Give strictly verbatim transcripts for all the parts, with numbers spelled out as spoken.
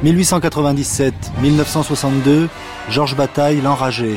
mille huit cent quatre-vingt-dix-sept à mille neuf cent soixante-deux, Georges Bataille, L'Enragé.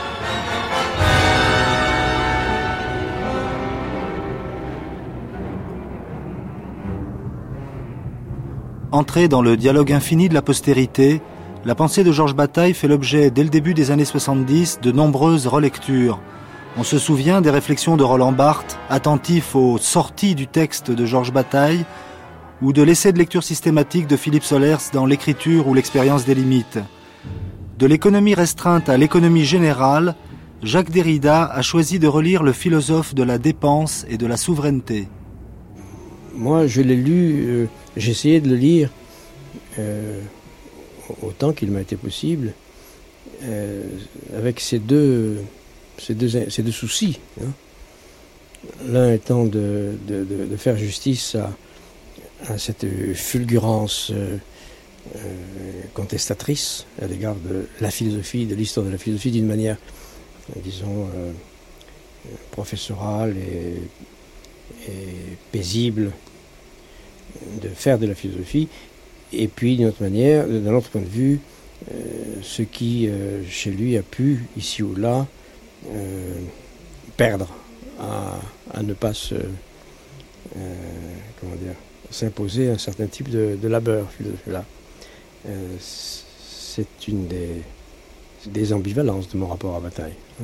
Entrée dans le dialogue infini de la postérité, la pensée de Georges Bataille fait l'objet, dès le début des années soixante-dix, de nombreuses relectures. On se souvient des réflexions de Roland Barthes, attentif aux sorties du texte de Georges Bataille, ou de l'essai de lecture systématique de Philippe Solers dans L'écriture ou l'expérience des limites. De l'économie restreinte à l'économie générale, Jacques Derrida a choisi de relire le philosophe de la dépense et de la souveraineté. Moi, je l'ai lu, euh, j'ai essayé de le lire euh, autant qu'il m'a été possible, euh, avec ces deux, ces deux, ces deux soucis. Hein. L'un étant de, de, de, de faire justice à, à cette fulgurance euh, euh, contestatrice à l'égard de la philosophie, de l'histoire de la philosophie, d'une manière, disons, euh, professorale et, et paisible, de faire de la philosophie, et puis d'une autre manière, d'un autre point de vue, euh, ce qui euh, chez lui a pu, ici ou là, euh, perdre, à, à ne pas se, euh, comment dire, s'imposer un certain type de, de labeur, là. Euh, c'est une des, des ambivalences de mon rapport à Bataille. Hein.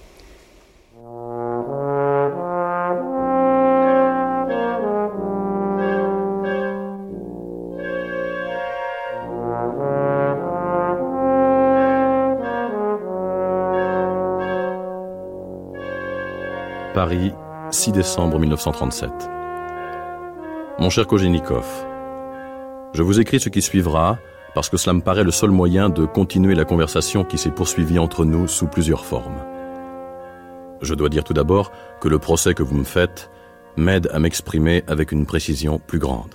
Paris, six décembre mille neuf cent trente-sept. Mon cher Koženikov, je vous écris ce qui suivra parce que cela me paraît le seul moyen de continuer la conversation qui s'est poursuivie entre nous sous plusieurs formes. Je dois dire tout d'abord que le procès que vous me faites m'aide à m'exprimer avec une précision plus grande.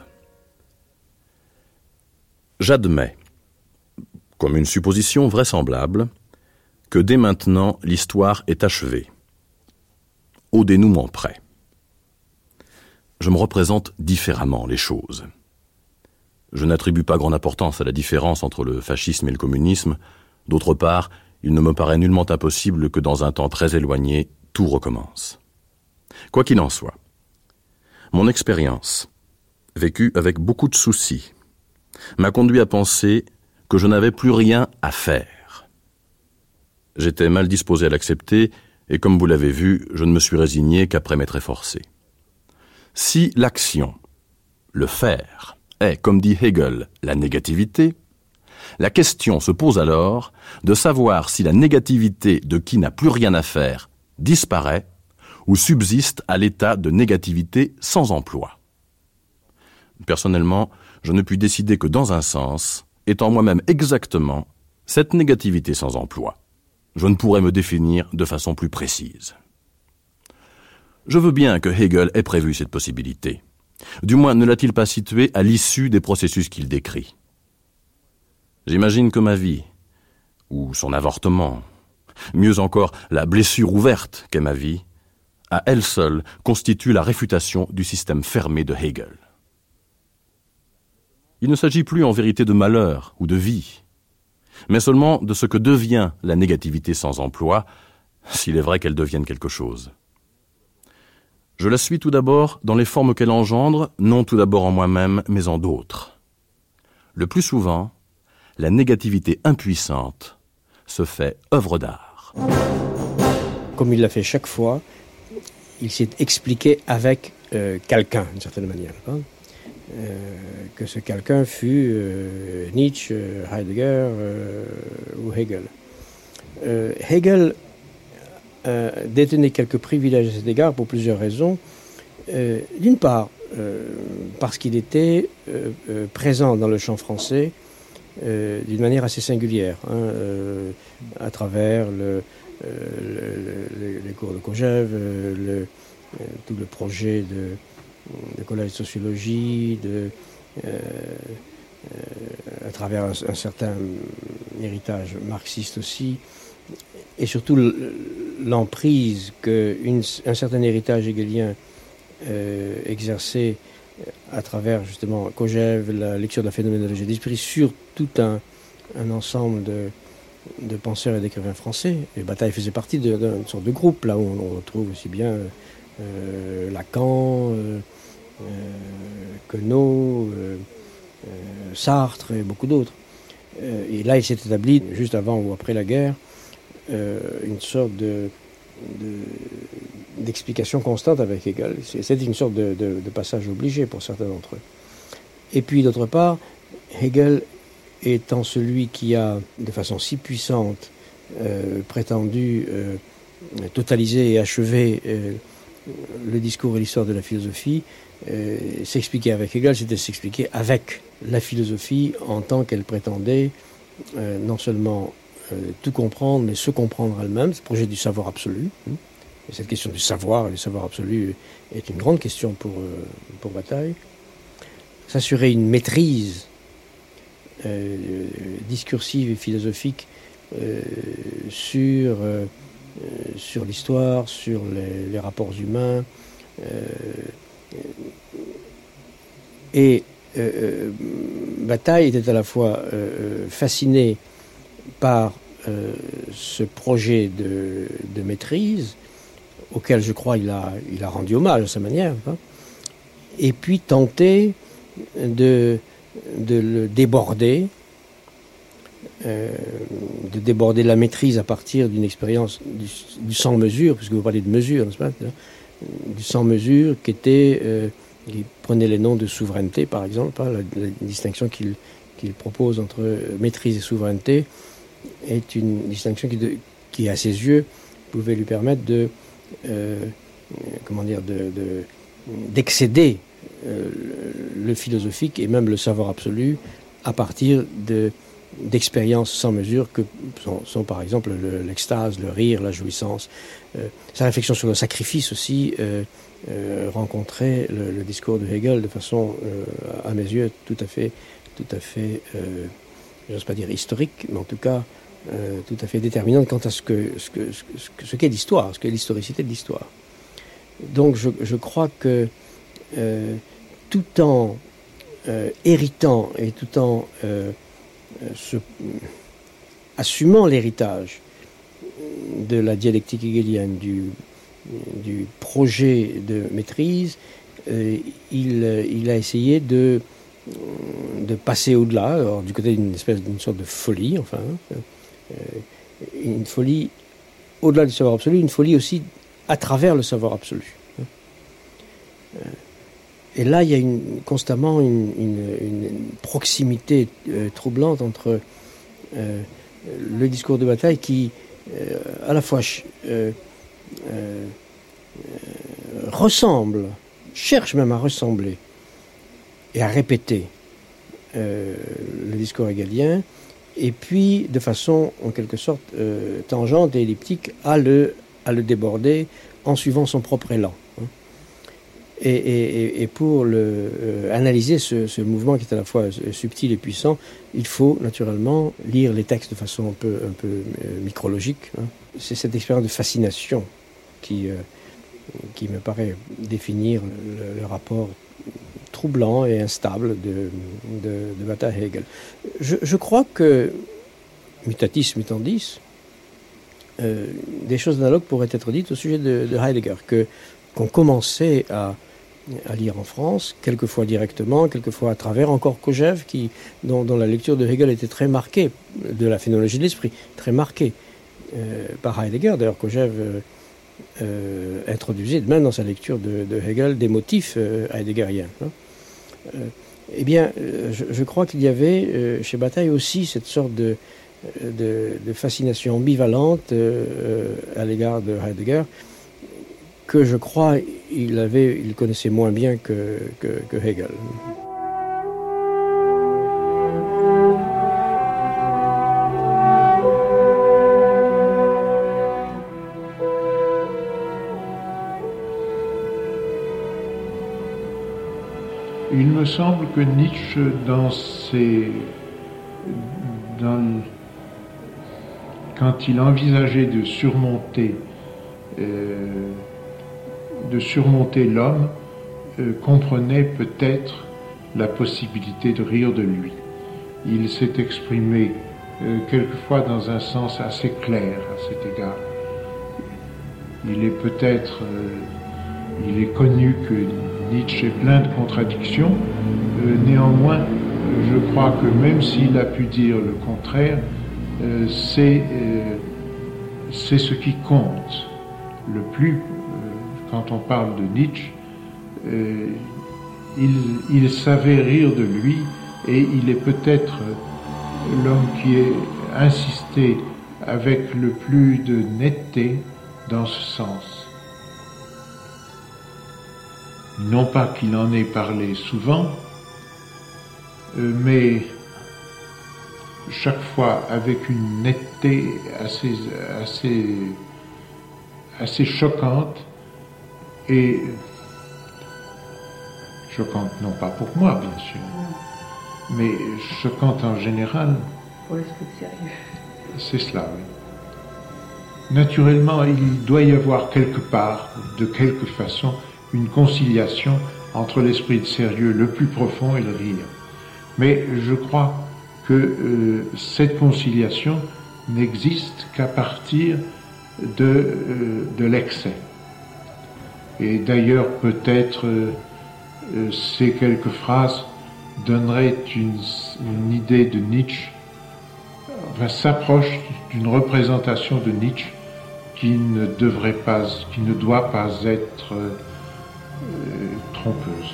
J'admets, comme une supposition vraisemblable, que dès maintenant l'histoire est achevée, au dénouement près. Je me représente différemment les choses. Je n'attribue pas grande importance à la différence entre le fascisme et le communisme. D'autre part, il ne me paraît nullement impossible que dans un temps très éloigné, tout recommence. Quoi qu'il en soit, mon expérience, vécue avec beaucoup de soucis, m'a conduit à penser que je n'avais plus rien à faire. J'étais mal disposé à l'accepter, et comme vous l'avez vu, je ne me suis résigné qu'après m'être efforcé. Si l'action, le faire, est, comme dit Hegel, la négativité, la question se pose alors de savoir si la négativité de qui n'a plus rien à faire disparaît ou subsiste à l'état de négativité sans emploi. Personnellement, je ne puis décider que dans un sens, étant moi-même exactement cette négativité sans emploi. Je ne pourrais me définir de façon plus précise. Je veux bien que Hegel ait prévu cette possibilité. Du moins, ne l'a-t-il pas située à l'issue des processus qu'il décrit. J'imagine que ma vie, ou son avortement, mieux encore la blessure ouverte qu'est ma vie, à elle seule constitue la réfutation du système fermé de Hegel. Il ne s'agit plus en vérité de malheur ou de vie, mais seulement de ce que devient la négativité sans emploi, s'il est vrai qu'elle devienne quelque chose. Je la suis tout d'abord dans les formes qu'elle engendre, non tout d'abord en moi-même, mais en d'autres. Le plus souvent, la négativité impuissante se fait œuvre d'art. Comme il l'a fait chaque fois, il s'est expliqué avec euh, quelqu'un, d'une certaine manière. Hein. Euh, que ce quelqu'un fut euh, Nietzsche, Heidegger euh, ou Hegel. Euh, Hegel euh, détenait quelques privilèges à cet égard pour plusieurs raisons. Euh, d'une part, euh, parce qu'il était euh, euh, présent dans le champ français euh, d'une manière assez singulière, hein, euh, à travers le, euh, le, le, les cours de Kojève, euh, le, euh, tout le projet de de collège de sociologie, de, euh, euh, à travers un, un certain héritage marxiste aussi, et surtout l'emprise qu'un certain héritage hegelien euh, exerçait à travers justement Kojève, la lecture de la phénoménologie d'esprit sur tout un, un ensemble de, de penseurs et d'écrivains français. Et Bataille faisait partie de, d'une sorte de groupe, là où on, on retrouve aussi bien euh, Lacan, euh, euh, Queneau, euh, euh, Sartre et beaucoup d'autres. Euh, et là, il s'est établi, juste avant ou après la guerre, euh, une sorte de, de, d'explication constante avec Hegel. C'était une sorte de, de, de passage obligé pour certains d'entre eux. Et puis, d'autre part, Hegel étant celui qui a, de façon si puissante, euh, prétendu euh, totaliser et achever euh, le discours et l'histoire de la philosophie, euh, s'expliquer avec Hegel, c'était s'expliquer avec la philosophie en tant qu'elle prétendait euh, non seulement euh, tout comprendre, mais se comprendre elle-même, ce projet du savoir absolu. Hein. Et cette question du savoir et du savoir absolu est une grande question pour, euh, pour Bataille. S'assurer une maîtrise euh, discursive et philosophique euh, sur, euh, sur l'histoire, sur les, les rapports humains. Euh, et euh, Bataille était à la fois euh, fasciné par euh, ce projet de, de maîtrise, auquel je crois il a, il a rendu hommage à sa manière, hein, et puis tenté de, de le déborder, euh, de déborder la maîtrise à partir d'une expérience du, du sans-mesure, puisque vous parlez de mesure, n'est-ce pas, du sans-mesure qui était, euh, qui prenait les noms de souveraineté, par exemple, hein, la, la distinction qu'il, qu'il propose entre maîtrise et souveraineté est une distinction qui, de, qui à ses yeux, pouvait lui permettre de, euh, comment dire, de, de, d'excéder euh, le philosophique et même le savoir absolu à partir de, d'expériences sans mesure que sont, sont par exemple le, l'extase, le rire, la jouissance. Euh, sa réflexion sur le sacrifice aussi euh, euh, rencontrait le, le discours de Hegel de façon, euh, à mes yeux, tout à fait, tout à fait, euh, j'ose pas dire historique, mais en tout cas euh, tout à fait déterminante quant à ce que ce que ce, que, ce qu'est l'histoire, ce qu'est l'historicité de l'histoire. Donc je, je crois que euh, tout en euh, héritant et tout en euh, se, assumant l'héritage de la dialectique hegelienne, du, du projet de maîtrise, euh, il, il a essayé de, de passer au-delà, alors, du côté d'une espèce d'une sorte de folie, enfin, euh, une folie au-delà du savoir absolu, une folie aussi à travers le savoir absolu. Euh, Et là, il y a une, constamment une, une, une proximité euh, troublante entre euh, le discours de Bataille qui, euh, à la fois, euh, euh, ressemble, cherche même à ressembler et à répéter euh, le discours hegelien, et puis, de façon, en quelque sorte, euh, tangente et elliptique, à le, à le déborder en suivant son propre élan. Et, et, et pour le, euh, analyser ce, ce mouvement qui est à la fois subtil et puissant, il faut naturellement lire les textes de façon un peu, un peu euh, micrologique. Hein. C'est cette expérience de fascination qui, euh, qui me paraît définir le, le rapport troublant et instable de, de, de Bataille-Hegel. Je, je crois que, mutatis mutandis, euh, des choses analogues pourraient être dites au sujet de, de Heidegger, que, qu'on commençait à à lire en France, quelquefois directement, quelquefois à travers encore Kojève, qui, dont, dont la lecture de Hegel était très marquée, de la phénoménologie de l'esprit, très marquée euh, par Heidegger. D'ailleurs, Kojève euh, euh, introduisait même dans sa lecture de, de Hegel des motifs euh, heideggeriens. Hein. Euh, eh bien, euh, je, je crois qu'il y avait euh, chez Bataille aussi cette sorte de, de, de fascination ambivalente euh, à l'égard de Heidegger, que je crois il avait, il connaissait moins bien que, que, que Hegel. Il me semble que Nietzsche, dans ses, dans, quand il envisageait de surmonter euh, de surmonter l'homme, euh, comprenait peut-être la possibilité de rire de lui. il s'est exprimé euh, quelquefois dans un sens assez clair à cet égard. Il est peut-être, euh, il est connu que Nietzsche est plein de contradictions, euh, néanmoins, je crois que même s'il a pu dire le contraire, euh, c'est, euh, c'est ce qui compte le plus euh, quand on parle de Nietzsche. Euh, il, il savait rire de lui et il est peut-être l'homme qui a insisté avec le plus de netteté dans ce sens. Non pas qu'il en ait parlé souvent, euh, mais chaque fois avec une netteté assez, assez, assez choquante, et choquante non pas pour moi bien sûr, mais choquante en général. Pour l'esprit sérieux. C'est cela, oui. Naturellement, il doit y avoir quelque part, de quelque façon, une conciliation entre l'esprit de sérieux le plus profond et le rire. Mais je crois que euh, cette conciliation n'existe qu'à partir de, euh, de l'excès. Et d'ailleurs, peut-être, euh, euh, ces quelques phrases donneraient une, une idée de Nietzsche, enfin, s'approche d'une représentation de Nietzsche qui ne devrait pas, qui ne doit pas être euh, euh, trompeuse.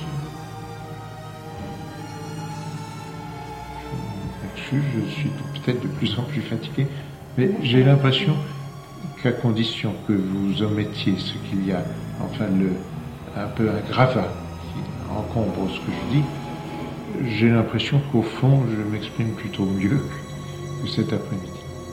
Je m'excuse, je suis peut-être de plus en plus fatigué, mais j'ai l'impression qu'à condition que vous omettiez ce qu'il y a, enfin le, un peu un gravat qui encombre ce que je dis, j'ai l'impression qu'au fond je m'exprime plutôt mieux que cet après-midi.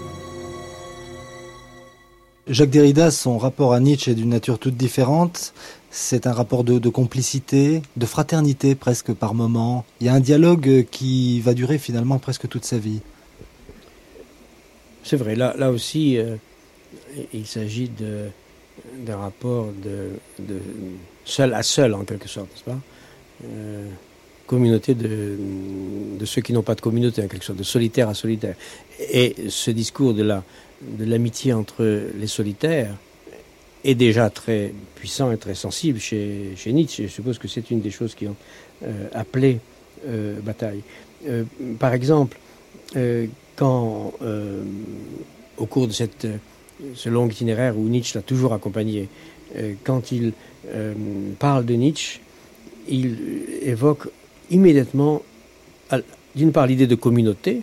Jacques Derrida, son rapport à Nietzsche est d'une nature toute différente. C'est un rapport de, de complicité, de fraternité presque par moment. Il y a un dialogue qui va durer finalement presque toute sa vie. C'est vrai, là, là aussi, euh, il s'agit de, d'un rapport de, de seul à seul en quelque sorte, n'est-ce pas ? euh, Communauté de, de ceux qui n'ont pas de communauté, en quelque sorte, de solitaire à solitaire. Et ce discours de, la, de l'amitié entre les solitaires est déjà très puissant et très sensible chez, chez Nietzsche. Je suppose que c'est une des choses qui ont euh, appelé euh, Bataille. Euh, par exemple, euh, quand, euh, au cours de cette, ce long itinéraire où Nietzsche l'a toujours accompagné, euh, quand il euh, parle de Nietzsche, il évoque immédiatement, d'une part, l'idée de communauté,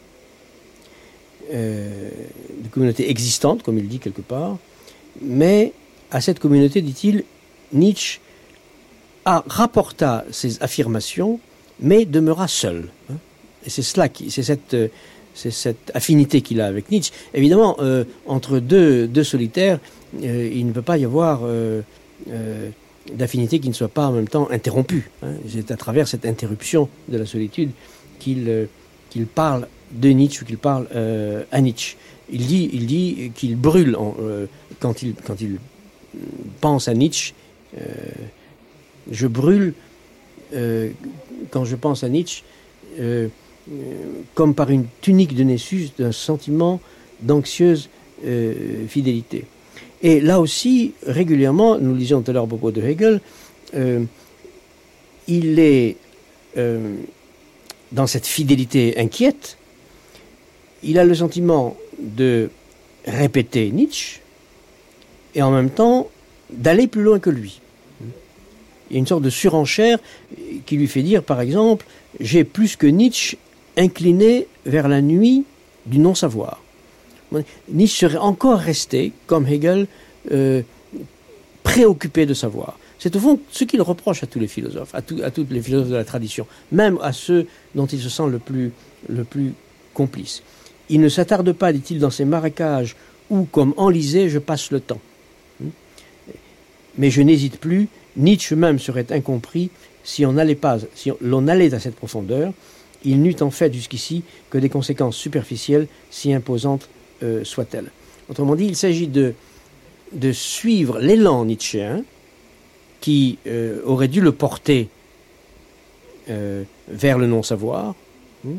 euh, de communauté existante, comme il dit quelque part, mais à cette communauté, dit-il, Nietzsche a, rapporta ses affirmations, mais demeura seul. Hein. Et c'est cela, qui, c'est cette, c'est cette affinité qu'il a avec Nietzsche. Évidemment, euh, entre deux, deux solitaires, euh, il ne peut pas y avoir euh, euh, d'affinité qui ne soit pas en même temps interrompue. Hein. C'est à travers cette interruption de la solitude qu'il, euh, qu'il parle de Nietzsche ou qu'il parle euh, à Nietzsche. Il dit, il dit qu'il brûle en, euh, quand, il, quand il pense à Nietzsche. Euh, je brûle euh, quand je pense à Nietzsche euh, euh, comme par une tunique de Nessus d'un sentiment d'anxieuse euh, fidélité. Et là aussi, régulièrement, nous lisions tout à l'heure à propos de Hegel, euh, il est euh, dans cette fidélité inquiète, il a le sentiment de répéter Nietzsche et en même temps d'aller plus loin que lui. Il y a une sorte de surenchère qui lui fait dire, par exemple, j'ai plus que Nietzsche incliné vers la nuit du non-savoir. Nietzsche serait encore resté, comme Hegel, euh, préoccupé de savoir. C'est au fond ce qu'il reproche à tous les philosophes, à, tout, à tous les philosophes de la tradition, même à ceux dont il se sent le plus, le plus complice. Il ne s'attarde pas, dit-il, dans ces marécages où, comme enlisé, je passe le temps. Mais je n'hésite plus, Nietzsche même serait incompris si on n'allait pas, si l'on allait à cette profondeur. Il n'eut en fait jusqu'ici que des conséquences superficielles, si imposantes euh, soient-elles. Autrement dit, il s'agit de, de suivre l'élan nietzschéen qui euh, aurait dû le porter euh, vers le non-savoir, hein,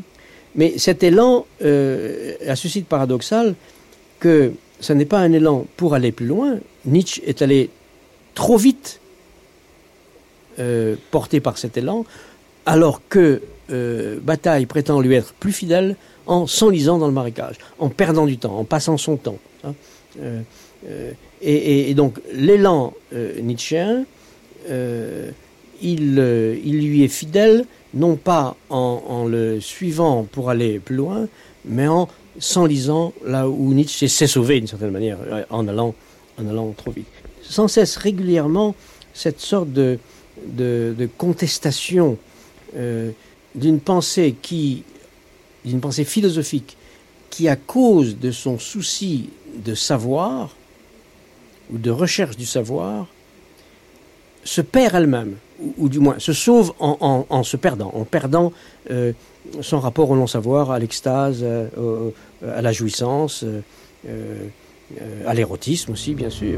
Mais cet élan euh, a ceci de paradoxal que ce n'est pas un élan pour aller plus loin. Nietzsche est allé trop vite euh, porté par cet élan, alors que euh, Bataille prétend lui être plus fidèle en s'enlisant dans le marécage, en perdant du temps, en passant son temps. Hein. Euh, euh, et, et, et donc l'élan euh, nietzschéen, euh, il, euh, il lui est fidèle, non pas en, en le suivant pour aller plus loin, mais en s'enlisant là où Nietzsche s'est sauvé d'une certaine manière, en allant, en allant trop vite. Sans cesse, régulièrement, cette sorte de, de, de contestation euh, d'une pensée qui, d'une pensée philosophique qui, à cause de son souci de savoir ou de recherche du savoir, se perd elle-même, ou, ou du moins se sauve en, en, en se perdant, en perdant euh, son rapport au non-savoir, à l'extase, euh, au, à la jouissance, euh, euh, à l'érotisme aussi, bien sûr.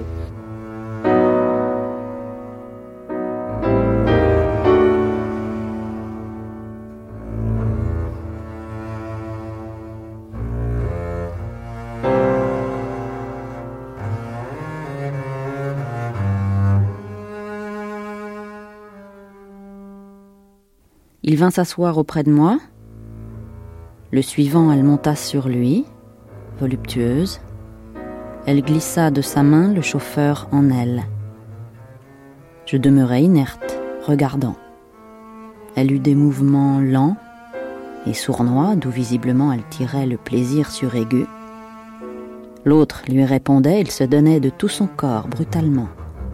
Il vint s'asseoir auprès de moi. Le suivant, elle monta sur lui, voluptueuse. Elle glissa de sa main le chauffeur en elle. Je demeurai inerte, regardant. Elle eut des mouvements lents et sournois, d'où visiblement elle tirait le plaisir suraigu. L'autre lui répondait, il se donnait de tout son corps, brutalement.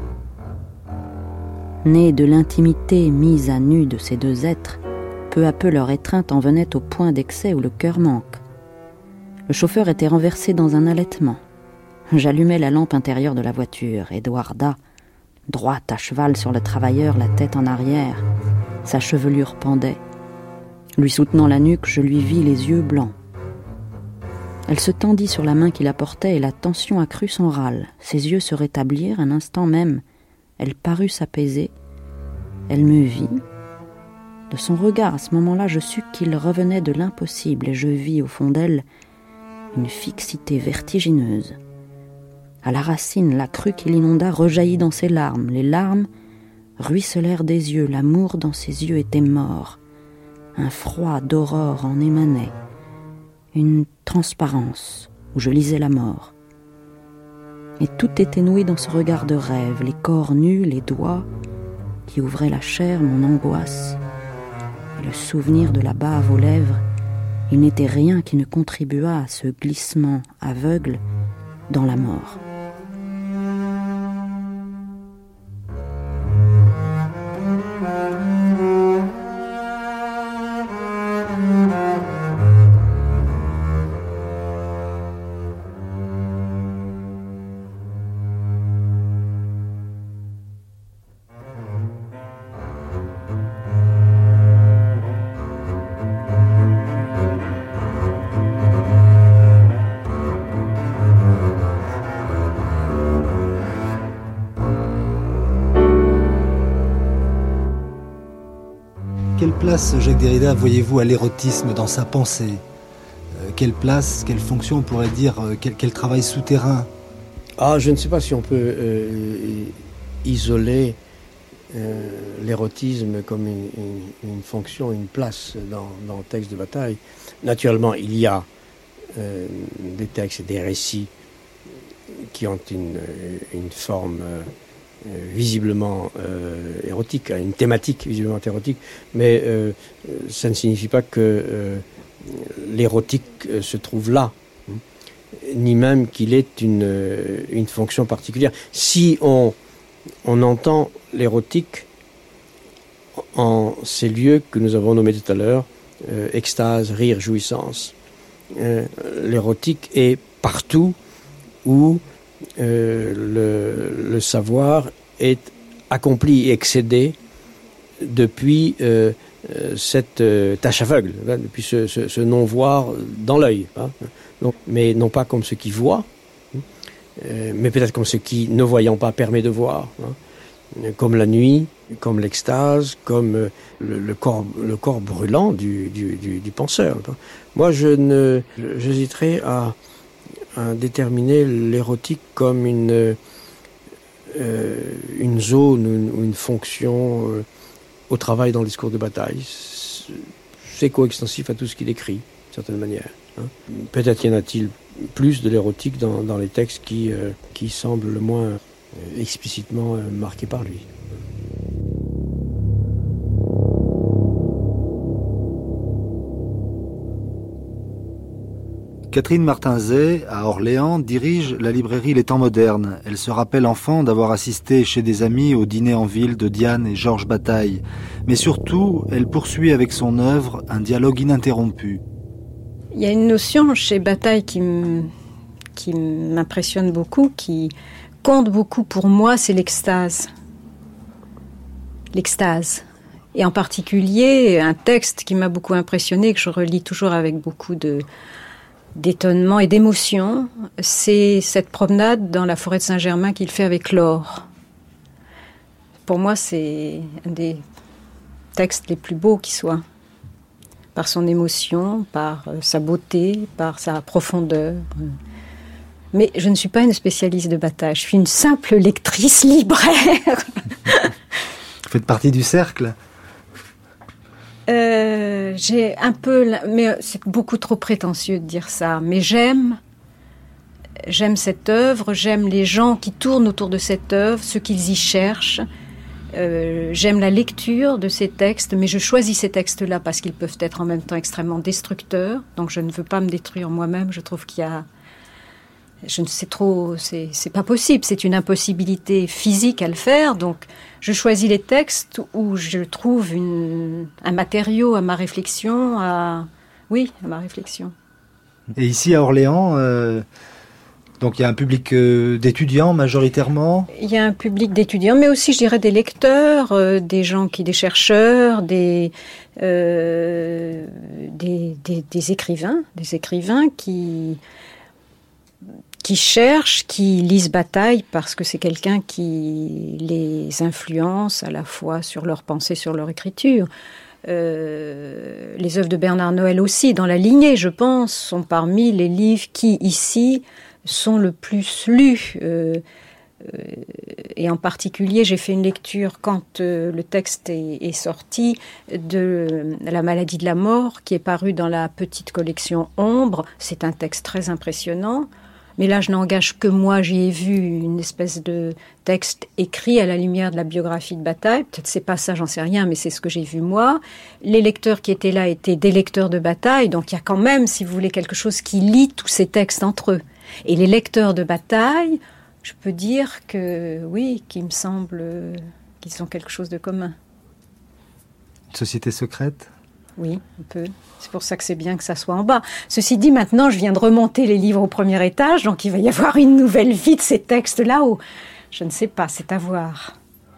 Née de l'intimité mise à nu de ces deux êtres, peu à peu leur étreinte en venait au point d'excès où le cœur manque. Le chauffeur était renversé dans un allaitement. J'allumai la lampe intérieure de la voiture. Eduarda, droite à cheval sur le travailleur, la tête en arrière, sa chevelure pendait. Lui soutenant la nuque, je lui vis les yeux blancs. Elle se tendit sur la main qui la portait et la tension accrut son râle. Ses yeux se rétablirent un instant même. Elle parut s'apaiser. Elle me vit. De son regard, à ce moment-là, je sus qu'il revenait de l'impossible et je vis au fond d'elle une fixité vertigineuse. À la racine, la crue qui l'inonda rejaillit dans ses larmes. Les larmes ruisselèrent des yeux. L'amour dans ses yeux était mort. Un froid d'aurore en émanait. Une transparence où je lisais la mort. Et tout était noué dans ce regard de rêve. Les corps nus, les doigts qui ouvraient la chair, mon angoisse. Et le souvenir de la bave aux lèvres, il n'était rien qui ne contribuât à ce glissement aveugle dans la mort. Quelle place, Jacques Derrida, voyez-vous à l'érotisme dans sa pensée ? euh, Quelle place, quelle fonction, on pourrait dire, euh, quel, quel travail souterrain ? Ah, je ne sais pas si on peut euh, isoler euh, l'érotisme comme une, une, une fonction, une place dans, dans le texte de Bataille. Naturellement, il y a euh, des textes et des récits qui ont une, une forme... Euh, Euh, visiblement euh, érotique, une thématique visiblement érotique, mais euh, ça ne signifie pas que euh, l'érotique euh, se trouve là, hein, ni même qu'il ait une, euh, une fonction particulière. Si on, on entend l'érotique en ces lieux que nous avons nommés tout à l'heure, euh, extase, rire, jouissance, euh, l'érotique est partout où Euh, le, le savoir est accompli et excédé depuis euh, euh, cette euh, tâche aveugle, hein, depuis ce, ce, ce non-voir dans l'œil. Hein, donc, mais non pas comme ce qui voit, hein, euh, mais peut-être comme ce qui, ne voyant pas, permet de voir. Hein, comme la nuit, comme l'extase, comme le, le, corps, le corps brûlant du, du, du, du penseur. Moi, je ne, j'hésiterais à, à déterminer l'érotique comme une, euh, une zone ou une, une fonction euh, au travail dans le discours de bataille. C'est coextensif à tout ce qu'il écrit, d'une certaine manière. Hein. Peut-être y en a-t-il plus de l'érotique dans, dans les textes qui, euh, qui semblent le moins euh, explicitement euh, marqués par lui. Catherine Martinzet, à Orléans, dirige la librairie Les Temps modernes. Elle se rappelle enfant d'avoir assisté chez des amis au dîner en ville de Diane et Georges Bataille. Mais surtout, elle poursuit avec son œuvre un dialogue ininterrompu. Il y a une notion chez Bataille qui, m- qui m'impressionne beaucoup, qui compte beaucoup pour moi, c'est l'extase. L'extase. Et en particulier, un texte qui m'a beaucoup impressionné, que je relis toujours avec beaucoup de... d'étonnement et d'émotion, c'est cette promenade dans la forêt de Saint-Germain qu'il fait avec Laure. Pour moi, c'est un des textes les plus beaux qui soit, par son émotion, par sa beauté, par sa profondeur. Mais je ne suis pas une spécialiste de Bataille, je suis une simple lectrice libraire. Vous faites partie du cercle ? Euh, j'ai un peu, mais c'est beaucoup trop prétentieux de dire ça, mais j'aime, j'aime cette œuvre, j'aime les gens qui tournent autour de cette œuvre, ce qu'ils y cherchent, euh, j'aime la lecture de ces textes, mais je choisis ces textes-là parce qu'ils peuvent être en même temps extrêmement destructeurs, donc je ne veux pas me détruire moi-même, je trouve qu'il y a, je ne sais trop, c'est, c'est pas possible, c'est une impossibilité physique à le faire, donc je choisis les textes où je trouve une, un matériau à ma réflexion, à, oui, à ma réflexion. Et ici à Orléans, euh, donc il y a un public euh, d'étudiants majoritairement. Il y a un public d'étudiants, mais aussi je dirais des lecteurs, euh, des gens qui, des chercheurs, des, euh, des, des, des écrivains, des écrivains qui qui cherchent, qui lisent Bataille parce que c'est quelqu'un qui les influence à la fois sur leur pensée, sur leur écriture. Euh, les œuvres de Bernard Noël aussi, dans la lignée, je pense, sont parmi les livres qui, ici, sont le plus lus. Euh, euh, et en particulier, j'ai fait une lecture quand euh, le texte est, est sorti de La maladie de la mort, qui est paru dans la petite collection Ombre. C'est un texte très impressionnant. Mais là, je n'engage que moi. J'y ai vu une espèce de texte écrit à la lumière de la biographie de Bataille. Peut-être c'est pas ça, j'en sais rien, mais c'est ce que j'ai vu moi. Les lecteurs qui étaient là étaient des lecteurs de Bataille. Donc il y a quand même, si vous voulez, quelque chose qui lie tous ces textes entre eux. Et les lecteurs de Bataille, je peux dire que, oui, qu'il me semble qu'ils ont quelque chose de commun. Une société secrète ? Oui, un peu. C'est pour ça que c'est bien que ça soit en bas. Ceci dit, maintenant, je viens de remonter les livres au premier étage, donc il va y avoir une nouvelle vie de ces textes là-haut. Je ne sais pas, c'est à voir.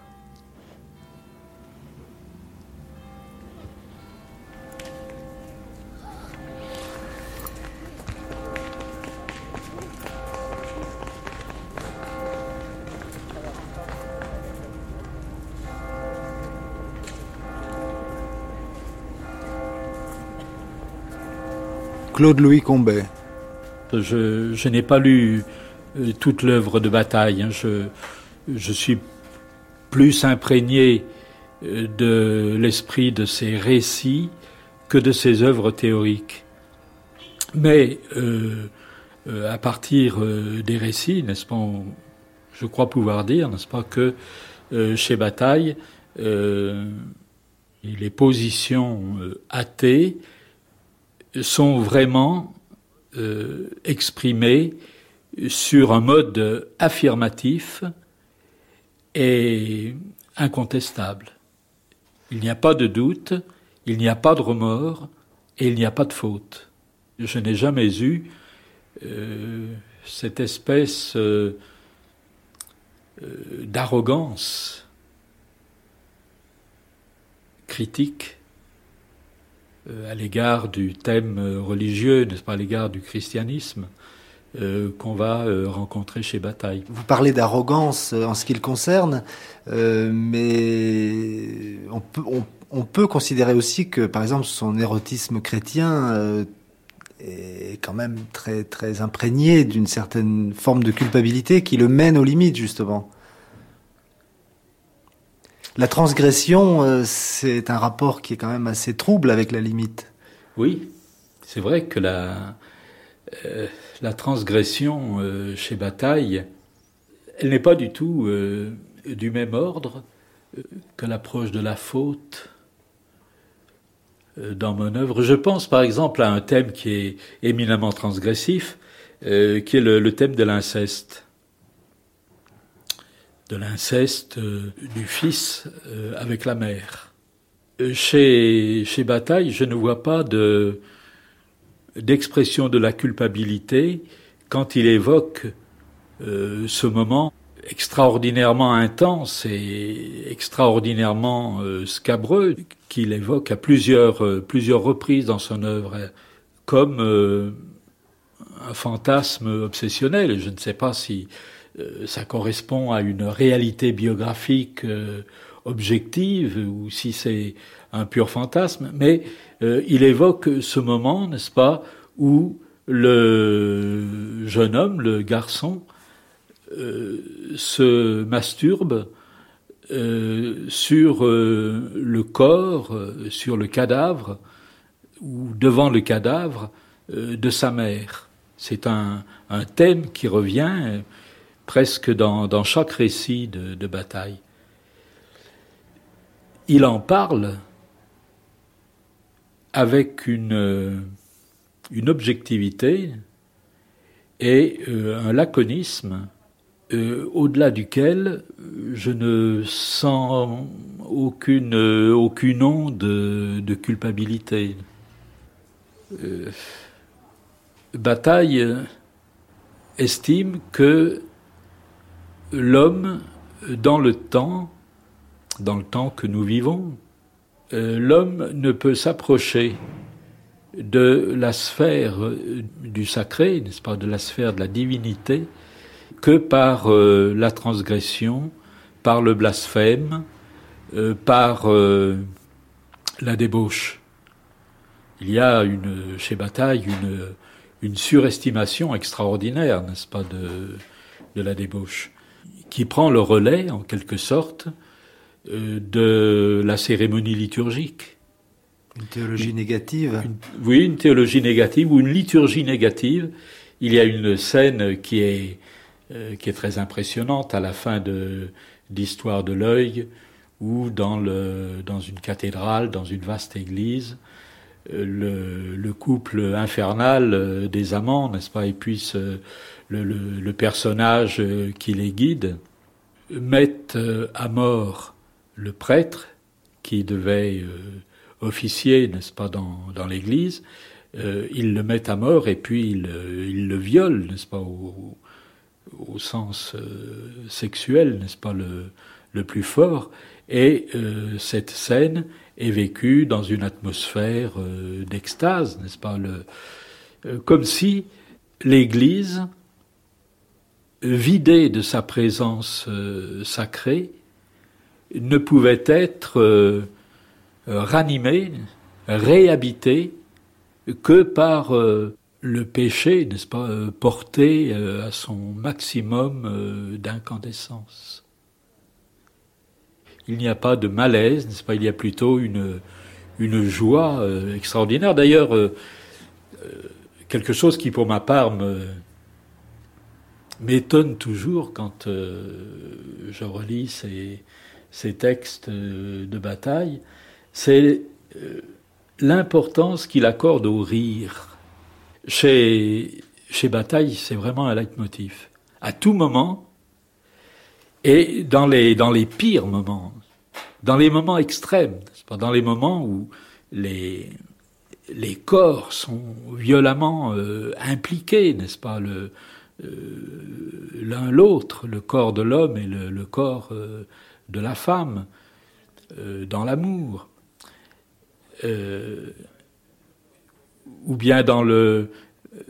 Claude-Louis Combet. Je, je n'ai pas lu euh, toute l'œuvre de Bataille. Hein. Je, je suis plus imprégné euh, de l'esprit de ses récits que de ses œuvres théoriques. Mais euh, euh, à partir euh, des récits, n'est-ce pas, on, je crois pouvoir dire, n'est-ce pas, que euh, chez Bataille, euh, les positions euh, athées sont vraiment euh, exprimées sur un mode affirmatif et incontestable. Il n'y a pas de doute, il n'y a pas de remords et il n'y a pas de faute. Je n'ai jamais eu euh, cette espèce euh, euh, d'arrogance critique à l'égard du thème religieux, n'est-ce pas, à l'égard du christianisme, euh, qu'on va euh, rencontrer chez Bataille. Vous parlez d'arrogance en ce qui le concerne, euh, mais on peut, on, on peut considérer aussi que, par exemple, son érotisme chrétien euh, est quand même très, très imprégné d'une certaine forme de culpabilité qui le mène aux limites, justement. La transgression, euh, c'est un rapport qui est quand même assez trouble avec la limite. Oui, c'est vrai que la, euh, la transgression euh, chez Bataille, elle n'est pas du tout euh, du même ordre euh, que l'approche de la faute euh, dans mon œuvre. Je pense par exemple à un thème qui est éminemment transgressif, euh, qui est le, le thème de l'inceste. de l'inceste euh, du fils euh, avec la mère. Euh, chez, chez Bataille, je ne vois pas de, d'expression de la culpabilité quand il évoque euh, ce moment extraordinairement intense et extraordinairement euh, scabreux qu'il évoque à plusieurs, euh, plusieurs reprises dans son œuvre comme euh, un fantasme obsessionnel. Je ne sais pas si Euh, ça correspond à une réalité biographique euh, objective ou si c'est un pur fantasme, mais euh, il évoque ce moment, n'est-ce pas, où le jeune homme, le garçon, euh, se masturbe euh, sur euh, le corps, euh, sur le cadavre, ou devant le cadavre euh, de sa mère. C'est un, un thème qui revient euh, presque dans, dans chaque récit de, de Bataille. Il en parle avec une, une objectivité et euh, un laconisme euh, au-delà duquel je ne sens aucune, euh, aucune onde de, de culpabilité. Euh, Bataille estime que l'homme, dans le temps, dans le temps que nous vivons, euh, l'homme ne peut s'approcher de la sphère du sacré, n'est-ce pas, de la sphère de la divinité, que par euh, la transgression, par le blasphème, euh, par euh, la débauche. Il y a une, chez Bataille une, une surestimation extraordinaire, n'est-ce pas, de, de la débauche, qui prend le relais, en quelque sorte, euh, de la cérémonie liturgique. Une théologie négative. Une, oui, une théologie négative ou une liturgie négative. Il y a une scène qui est, euh, qui est très impressionnante à la fin de d'Histoire de l'œil, où dans, le, dans une cathédrale, dans une vaste église, euh, le, le couple infernal euh, des amants, n'est-ce pas, et puis ce, Le, le, le personnage qui les guide, mettent à mort le prêtre qui devait euh, officier, n'est-ce pas, dans, dans l'église. Euh, ils le mettent à mort et puis ils il le violent, n'est-ce pas, au, au sens euh, sexuel, n'est-ce pas, le, le plus fort. Et euh, cette scène est vécue dans une atmosphère euh, d'extase, n'est-ce pas, le, euh, comme si l'église, vidée de sa présence euh, sacrée, ne pouvait être euh, ranimée, réhabitée que par euh, le péché, n'est-ce pas, euh, porté euh, à son maximum euh, d'incandescence. Il n'y a pas de malaise, n'est-ce pas, il y a plutôt une, une joie euh, extraordinaire. D'ailleurs, euh, euh, quelque chose qui, pour ma part, me m'étonne toujours quand euh, je relis ces, ces textes euh, de Bataille, c'est euh, l'importance qu'il accorde au rire. Chez, chez Bataille, c'est vraiment un leitmotiv. À tout moment, et dans les, dans les pires moments, dans les moments extrêmes, n'est-ce pas, dans les moments où les, les corps sont violemment euh, impliqués, n'est-ce pas, le Euh, l'un l'autre, le corps de l'homme et le, le corps euh, de la femme, euh, dans l'amour, euh, ou bien dans le,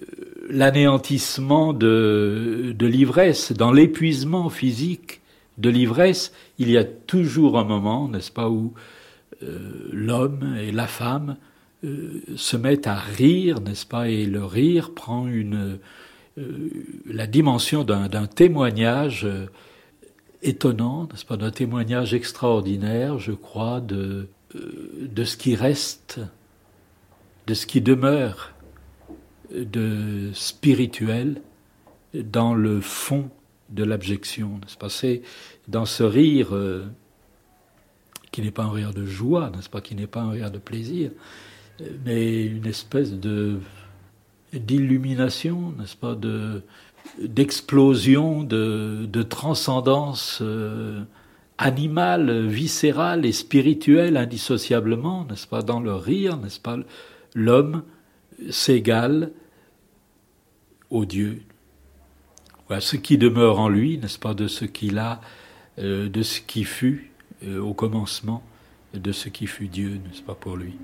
l'anéantissement de, de l'ivresse, dans l'épuisement physique de l'ivresse, il y a toujours un moment, n'est-ce pas, où euh, l'homme et la femme euh, se mettent à rire, n'est-ce pas, et le rire prend une, euh, la dimension d'un, d'un témoignage euh, étonnant, n'est-ce pas, d'un témoignage extraordinaire, je crois, de, euh, de ce qui reste, de ce qui demeure de spirituel dans le fond de l'abjection, n'est-ce pas? C'est dans ce rire euh, qui n'est pas un rire de joie, n'est-ce pas, qui n'est pas un rire de plaisir, mais une espèce de d'illumination, n'est-ce pas, de d'explosion, de, de transcendance euh, animale, viscérale et spirituelle indissociablement, n'est-ce pas? Dans le rire, n'est-ce pas, l'homme s'égale au Dieu. Voilà, ce qui demeure en lui, n'est-ce pas, de ce qu'il a, euh, de ce qui fut euh, au commencement, de ce qui fut Dieu, n'est-ce pas, pour lui.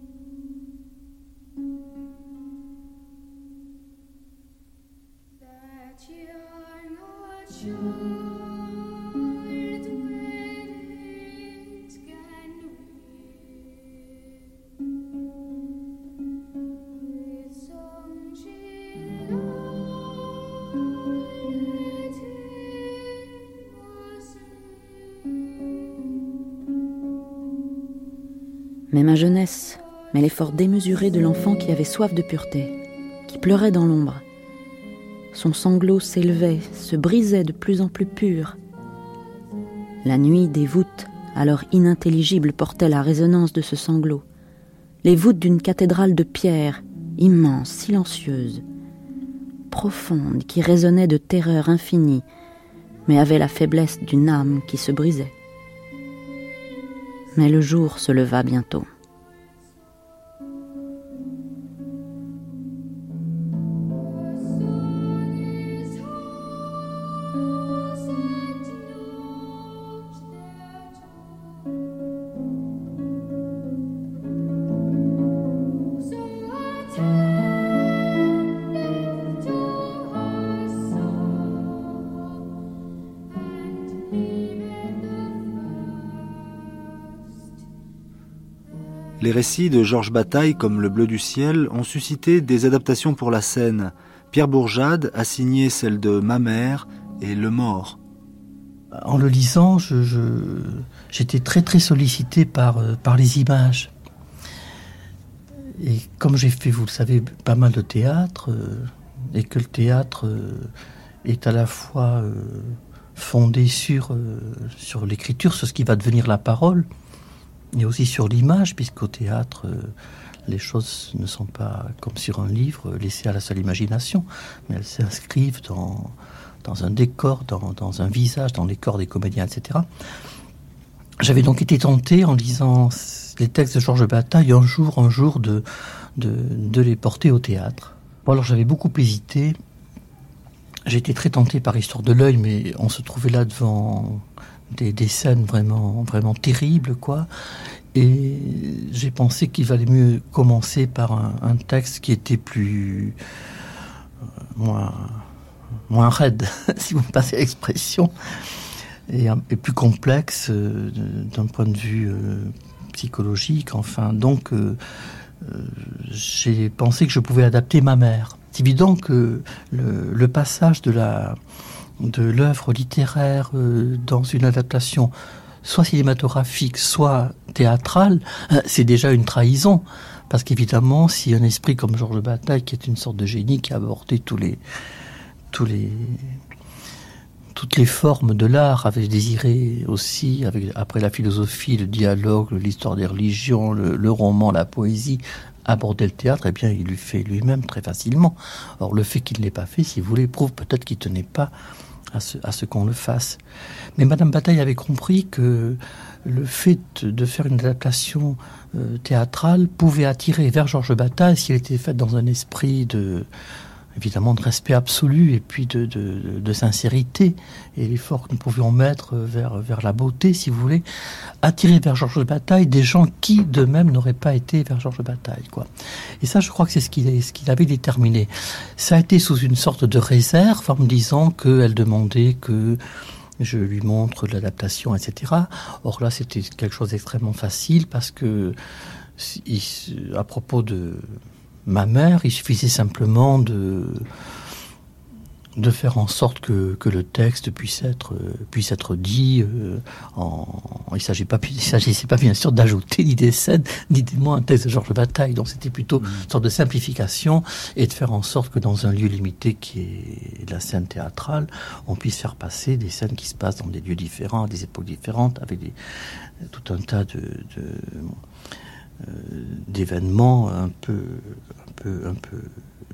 Mais ma jeunesse, mais l'effort démesuré de l'enfant qui avait soif de pureté, qui pleurait dans l'ombre. Son sanglot s'élevait, se brisait de plus en plus pur. La nuit des voûtes, alors inintelligibles, portait la résonance de ce sanglot. Les voûtes d'une cathédrale de pierre, immense, silencieuse, profonde, qui résonnait de terreur infinie, mais avait la faiblesse d'une âme qui se brisait. Mais le jour se leva bientôt. Les récits de Georges Bataille, comme Le Bleu du ciel, ont suscité des adaptations pour la scène. Pierre Bourjade a signé celle de Ma mère et Le Mort. En le lisant, je, je, j'étais très très sollicité par, par les images. Et comme j'ai fait, vous le savez, pas mal de théâtre, euh, et que le théâtre euh, est à la fois euh, fondé sur, euh, sur l'écriture, sur ce qui va devenir la parole, et aussi sur l'image, puisqu'au théâtre, euh, les choses ne sont pas comme sur un livre, laissées à la seule imagination, mais elles s'inscrivent dans, dans un décor, dans, dans un visage, dans les corps des comédiens, et cetera. J'avais donc été tenté, en lisant les textes de Georges Bataille, un jour, un jour, de, de, de les porter au théâtre. Bon, alors j'avais beaucoup hésité. J'ai été très tenté par Histoire de l'œil, mais on se trouvait là devant des, des scènes vraiment, vraiment terribles, quoi. Et j'ai pensé qu'il valait mieux commencer par un, un texte qui était plus... Euh, moins, moins raide, si vous me passez l'expression, et, et plus complexe euh, d'un point de vue euh, psychologique, enfin. Donc, euh, euh, j'ai pensé que je pouvais adapter Ma mère. C'est évident que le, le passage de la... de l'œuvre littéraire euh, dans une adaptation soit cinématographique, soit théâtrale, euh, c'est déjà une trahison. Parce qu'évidemment, si un esprit comme Georges Bataille, qui est une sorte de génie, qui a abordé tous les, tous les, toutes les formes de l'art, avait désiré aussi, avec, après la philosophie, le dialogue, l'histoire des religions, le, le roman, la poésie, aborder le théâtre, eh bien, il lui fait lui-même très facilement. Or, le fait qu'il ne l'ait pas fait, si vous voulez, prouve peut-être qu'il ne tenait pas à ce, à ce qu'on le fasse. Mais Madame Bataille avait compris que le fait de faire une adaptation euh, théâtrale pouvait attirer vers Georges Bataille, s'il était fait dans un esprit de, évidemment de respect absolu et puis de, de, de sincérité, et l'effort que nous pouvions mettre vers, vers la beauté, si vous voulez, attirer vers Georges Bataille des gens qui, d'eux-mêmes, n'auraient pas été vers Georges Bataille, quoi. Et ça, je crois que c'est ce qu'il, ce qu'il avait déterminé. Ça a été sous une sorte de réserve, en me disant qu'elle demandait que je lui montre l'adaptation, et cetera. Or là, c'était quelque chose d'extrêmement facile, parce que, à propos de ma mère, il suffisait simplement de, de faire en sorte que, que le texte puisse être, puisse être dit. Euh, en, il ne s'agit pas, il s'agissait pas bien sûr d'ajouter ni des scènes, ni des mots un texte de Georges Bataille. Donc c'était plutôt mmh. une sorte de simplification et de faire en sorte que dans un lieu limité qui est la scène théâtrale, on puisse faire passer des scènes qui se passent dans des lieux différents, à des époques différentes, avec des, tout un tas de... de d'événements un peu, un peu, un peu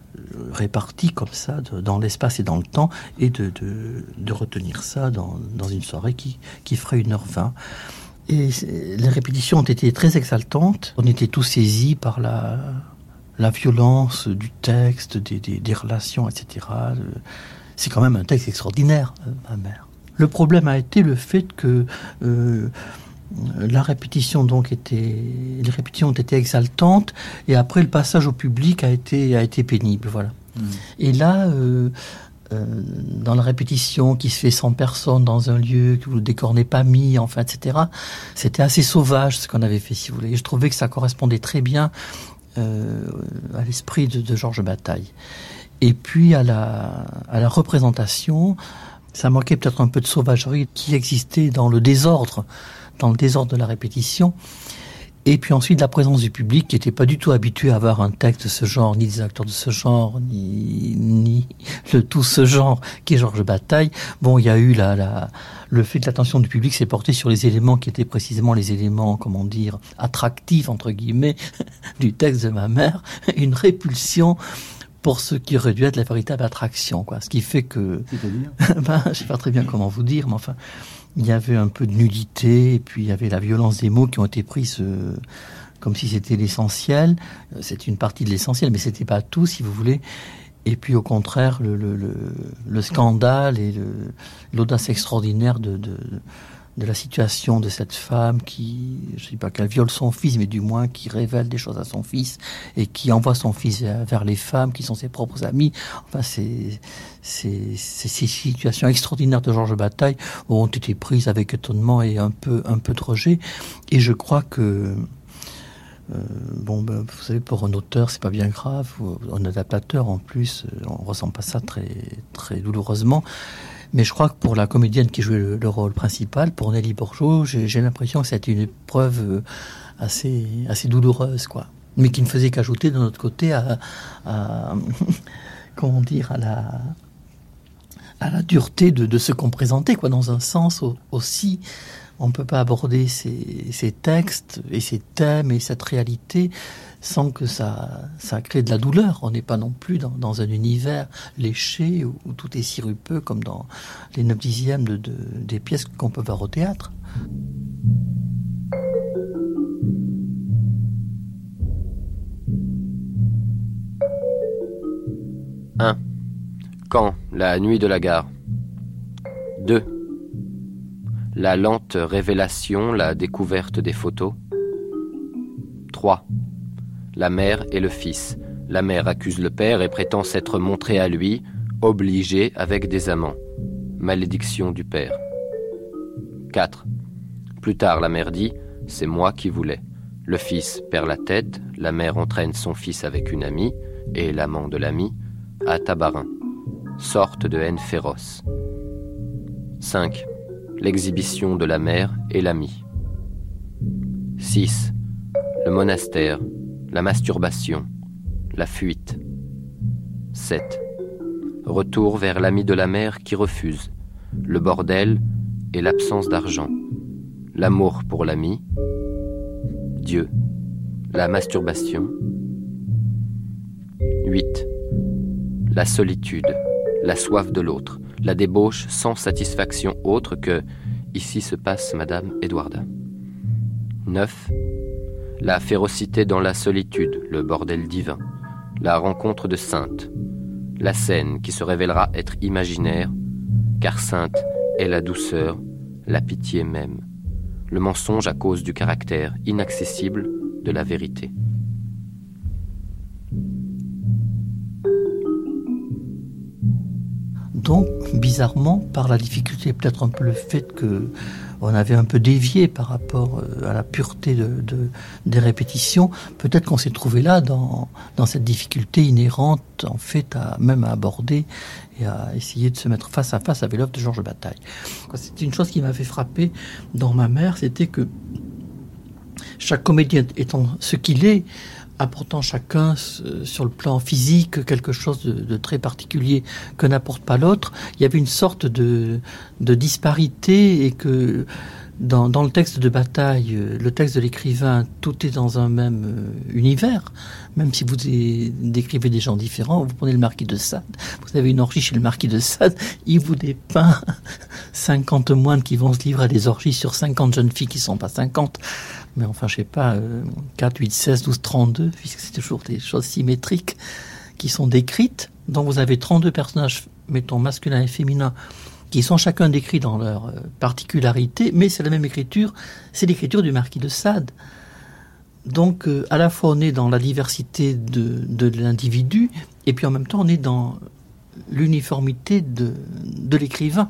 répartis comme ça de, dans l'espace et dans le temps, et de, de, de retenir ça dans, dans une soirée qui, qui ferait une heure vingt. Et les répétitions ont été très exaltantes. On était tous saisis par la, la violence du texte, des, des, des relations, et cetera. C'est quand même un texte extraordinaire, ma mère. Le problème a été le fait que euh, la répétition donc était, les répétitions ont été exaltantes, et après le passage au public a été a été pénible, voilà. Mmh. Et là, euh, euh, dans la répétition qui se fait sans personne dans un lieu où le décor n'est pas mis, enfin, et cetera. C'était assez sauvage ce qu'on avait fait, si vous voulez. Et je trouvais que ça correspondait très bien euh, à l'esprit de, de Georges Bataille. Et puis à la à la représentation, ça manquait peut-être un peu de sauvagerie qui existait dans le désordre. dans le désordre de la répétition, et puis ensuite la présence du public qui n'était pas du tout habitué à avoir un texte de ce genre, ni des acteurs de ce genre, ni, ni le tout ce genre qui est Georges Bataille. Bon, il y a eu la, la, le fait que l'attention du public s'est portée sur les éléments qui étaient précisément les éléments, comment dire, attractifs, entre guillemets, du texte de ma mère, une répulsion pour ce qui aurait dû être la véritable attraction, quoi. Ce qui fait que... C'est-à-dire ben, je ne sais pas très bien comment vous dire, mais enfin... Il y avait un peu de nudité, et puis il y avait la violence des mots qui ont été prises euh, comme si c'était l'essentiel. C'est une partie de l'essentiel, mais c'était pas tout, si vous voulez. Et puis au contraire, le, le, le, le scandale et le, l'audace extraordinaire de, de, de la situation de cette femme qui, je ne sais pas qu'elle viole son fils, mais du moins qui révèle des choses à son fils et qui envoie son fils vers les femmes qui sont ses propres amies. Enfin, c'est, c'est, c'est ces situations extraordinaires de Georges Bataille ont été prises avec étonnement et un peu, un peu de rejet. Et je crois que, euh, bon, ben, vous savez, pour un auteur, c'est pas bien grave, ou un adaptateur en plus, on ressent pas ça très, très douloureusement. Mais je crois que pour la comédienne qui jouait le, le rôle principal, pour Nelly Bourgeot, j'ai, j'ai l'impression que c'était une épreuve assez, assez douloureuse, quoi. Mais qui ne faisait qu'ajouter de notre côté à, à comment dire, à la, à la dureté de, de ce qu'on présentait, quoi. Dans un sens aussi, on ne peut pas aborder ces, ces textes et ces thèmes et cette réalité sans que ça, ça crée de la douleur. On n'est pas non plus dans, dans un univers léché où, où tout est sirupeux comme dans les neuf dixièmes de, de, des pièces qu'on peut voir au théâtre. un. Quand la nuit de la gare. deux. La lente révélation, la découverte des photos. trois. La mère et le fils. La mère accuse le père et prétend s'être montrée à lui, obligée avec des amants. Malédiction du père. quatre. Plus tard, la mère dit « C'est moi qui voulais ». Le fils perd la tête, la mère entraîne son fils avec une amie, et l'amant de l'amie, à Tabarin. Sorte de haine féroce. cinq. L'exhibition de la mère et l'ami. six. Le monastère, la masturbation, la fuite. sept. Retour vers l'ami de la mère qui refuse, le bordel et l'absence d'argent. L'amour pour l'ami, Dieu, la masturbation. huit. La solitude, la soif de l'autre, la débauche sans satisfaction autre que « Ici se passe Madame Edwarda ». neuf. La férocité dans la solitude, le bordel divin, la rencontre de saintes, la scène qui se révélera être imaginaire, car sainte est la douceur, la pitié même, le mensonge à cause du caractère inaccessible de la vérité. Donc, bizarrement, par la difficulté, peut-être un peu le fait que on avait un peu dévié par rapport à la pureté de, de, des répétitions, peut-être qu'on s'est trouvé là dans, dans cette difficulté inhérente, en fait, à, même à aborder et à essayer de se mettre face à face avec l'œuvre de Georges Bataille. C'était une chose qui m'avait frappé dans Ma mère, c'était que chaque comédien étant ce qu'il est, apportant chacun sur le plan physique quelque chose de, de très particulier que n'apporte pas l'autre, il y avait une sorte de, de disparité et que dans, dans le texte de Bataille, le texte de l'écrivain, tout est dans un même univers. Même si vous décrivez des gens différents, vous prenez le marquis de Sade, vous avez une orgie chez le marquis de Sade, il vous dépeint cinquante moines qui vont se livrer à des orgies sur cinquante jeunes filles qui ne sont pas cinquante. Mais enfin, je sais pas, euh, quatre, huit, seize, douze, trente-deux, puisque c'est toujours des choses symétriques qui sont décrites. Donc vous avez trente-deux personnages, mettons, masculins et féminins, qui sont chacun décrits dans leur euh, particularité, mais c'est la même écriture, c'est l'écriture du marquis de Sade. Donc, euh, à la fois, on est dans la diversité de, de l'individu, et puis en même temps, on est dans l'uniformité de, de l'écrivain.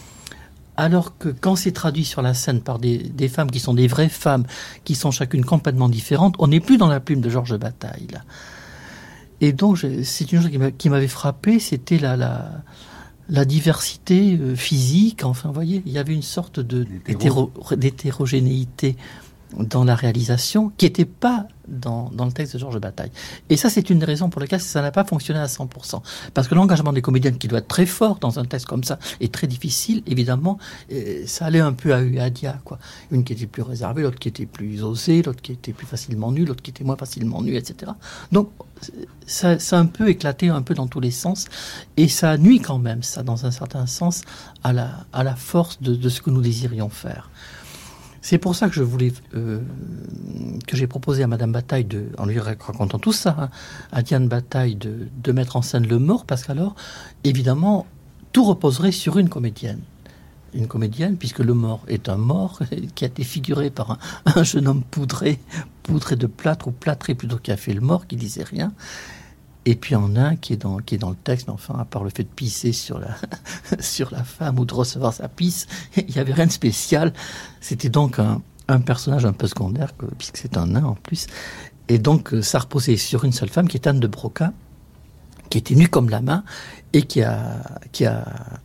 Alors que quand c'est traduit sur la scène par des, des femmes qui sont des vraies femmes, qui sont chacune complètement différentes, on n'est plus dans la plume de Georges Bataille, là. Et donc, je, c'est une chose qui, m'a, qui m'avait frappé, c'était la, la, la diversité euh, physique. Enfin, vous voyez, il y avait une sorte de, d'hétéro, d'hétérogénéité dans la réalisation qui n'était pas dans, dans le texte de Georges Bataille. Et ça, c'est une des raisons pour lesquelles ça n'a pas fonctionné à cent pour cent. Parce que l'engagement des comédiennes, qui doit être très fort dans un texte comme ça, est très difficile, évidemment, euh, ça allait un peu à Uadia, quoi. Une qui était plus réservée, l'autre qui était plus osée, l'autre qui était plus facilement nue, l'autre qui était moins facilement nue, et cetera. Donc, ça, ça a un peu éclaté un peu dans tous les sens, et ça nuit quand même, ça, dans un certain sens, à la, à la force de, de ce que nous désirions faire. C'est pour ça que je voulais, euh, que j'ai proposé à Madame Bataille, de, en lui racontant tout ça, hein, à Diane Bataille, de, de mettre en scène le mort, parce qu'alors, évidemment, tout reposerait sur une comédienne. Une comédienne, puisque le mort est un mort qui a été figuré par un, un jeune homme poudré, poudré de plâtre, ou plâtré plutôt, qui a fait le mort, qui disait rien. Et puis en un qui est dans, qui est dans le texte, enfin, à part le fait de pisser sur la, sur la femme ou de recevoir sa pisse, il n'y avait rien de spécial. C'était donc un, un personnage un peu secondaire, que, puisque c'est un nain en plus. Et donc, ça reposait sur une seule femme, qui est Anne de Broca, qui était nue comme la main, et qui a, qui a,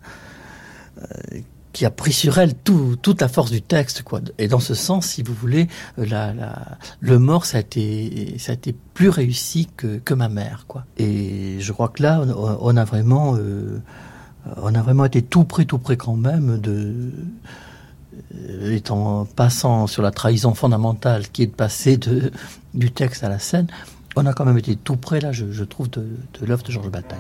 euh, qui a pris sur elle tout, toute la force du texte, quoi. Et dans ce sens, si vous voulez, la, la, le mort, ça a été, ça a été plus réussi que, que Ma mère, quoi. Et je crois que là, on, on a vraiment, euh, on a vraiment été tout près, tout près quand même de, euh, étant passant sur la trahison fondamentale qui est de passer de, du texte à la scène, on a quand même été tout près, là, je, je trouve, de, de l'œuvre de Georges Bataille.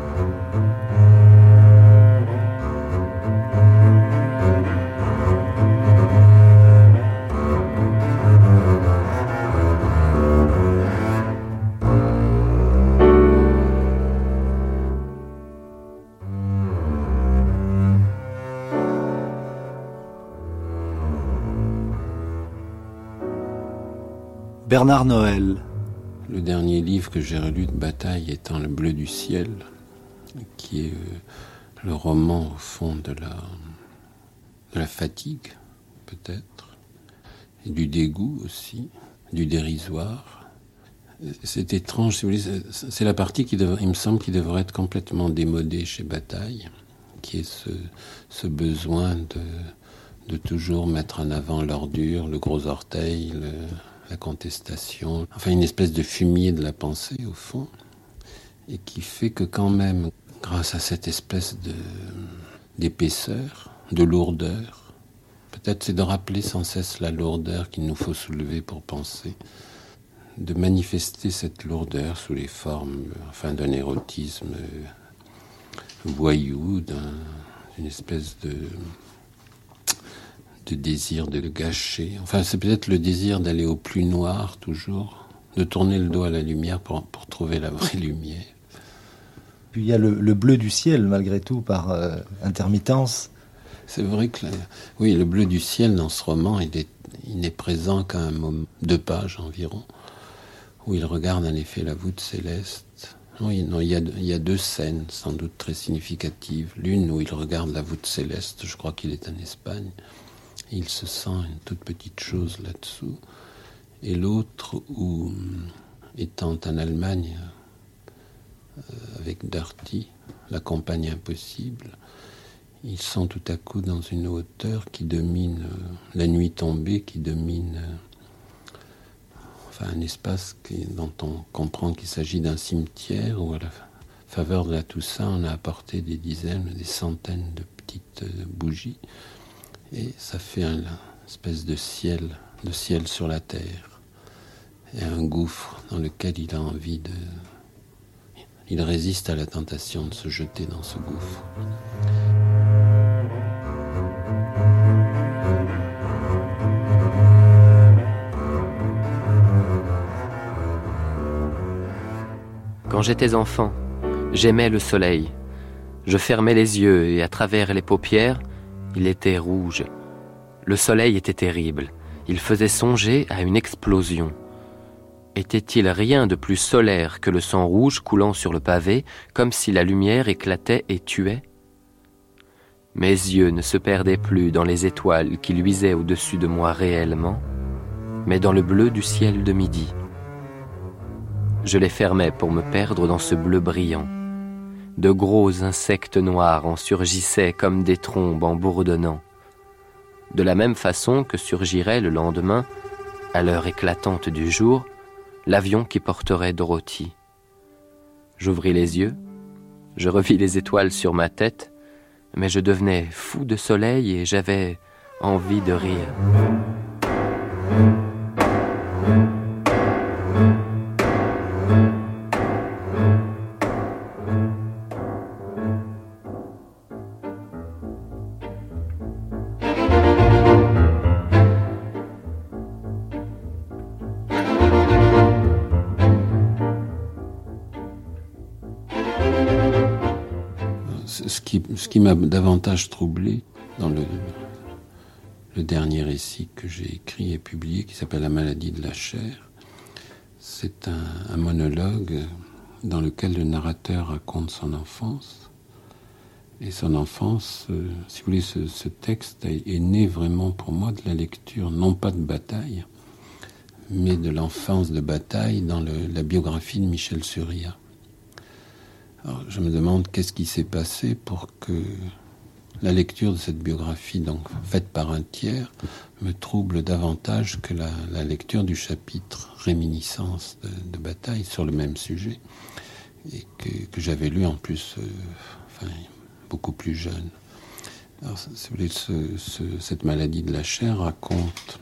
Bernard Noël. Le dernier livre que j'ai relu de Bataille étant Le Bleu du ciel, qui est le roman au fond de la, de la fatigue, peut-être, et du dégoût aussi, du dérisoire. C'est étrange, si vous voulez, c'est la partie qui devrait, il me semble, qui devrait être complètement démodée chez Bataille, qui est ce, ce besoin de, de toujours mettre en avant l'ordure, le gros orteil, le... la contestation, enfin une espèce de fumier de la pensée au fond, et qui fait que quand même, grâce à cette espèce de, d'épaisseur, de lourdeur, peut-être c'est de rappeler sans cesse la lourdeur qu'il nous faut soulever pour penser, de manifester cette lourdeur sous les formes, enfin d'un érotisme voyou, d'un, d'une espèce de... de désir de le gâcher. Enfin, c'est peut-être le désir d'aller au plus noir, toujours, de tourner le dos à la lumière pour, pour trouver la vraie lumière. Puis il y a le, le bleu du ciel, malgré tout, par euh, intermittence. C'est vrai que, la, oui, le bleu du ciel, dans ce roman, il est, il n'est présent qu'à un moment, deux pages environ, où il regarde en effet la voûte céleste. Oui, non, il y a, il y a deux scènes, sans doute très significatives. L'une où il regarde la voûte céleste, je crois qu'il est en Espagne, et il se sent une toute petite chose là-dessous. Et l'autre où, étant en Allemagne, euh, avec Darty, la campagne impossible, ils sont tout à coup dans une hauteur qui domine euh, la nuit tombée, qui domine euh, enfin un espace qui, dont on comprend qu'il s'agit d'un cimetière où à la faveur de la Toussaint on a apporté des dizaines, des centaines de petites euh, bougies et ça fait une espèce de ciel, de ciel sur la terre et un gouffre dans lequel il a envie de... Il résiste à la tentation de se jeter dans ce gouffre. Quand j'étais enfant, j'aimais le soleil. Je fermais les yeux et à travers les paupières, il était rouge. Le soleil était terrible. Il faisait songer à une explosion. Était-il rien de plus solaire que le sang rouge coulant sur le pavé, comme si la lumière éclatait et tuait ? Mes yeux ne se perdaient plus dans les étoiles qui luisaient au-dessus de moi réellement, mais dans le bleu du ciel de midi. Je les fermais pour me perdre dans ce bleu brillant. De gros insectes noirs en surgissaient comme des trombes en bourdonnant. De la même façon que surgirait le lendemain, à l'heure éclatante du jour, l'avion qui porterait Dorothy. J'ouvris les yeux, je revis les étoiles sur ma tête, mais je devenais fou de soleil et j'avais envie de rire. Ce qui, ce qui m'a davantage troublé dans le, le dernier récit que j'ai écrit et publié, qui s'appelle « La maladie de la chair », c'est un, un monologue dans lequel le narrateur raconte son enfance. Et son enfance, euh, si vous voulez, ce, ce texte est, est né vraiment pour moi de la lecture, non pas de Bataille, mais de l'enfance de Bataille dans le, la biographie de Michel Surya. Alors, je me demande qu'est-ce qui s'est passé pour que la lecture de cette biographie, donc faite par un tiers, me trouble davantage que la, la lecture du chapitre Réminiscence de, de Bataille sur le même sujet, et que, que j'avais lu en plus, euh, enfin, beaucoup plus jeune. Alors, si vous voulez, ce, ce, cette maladie de la chair raconte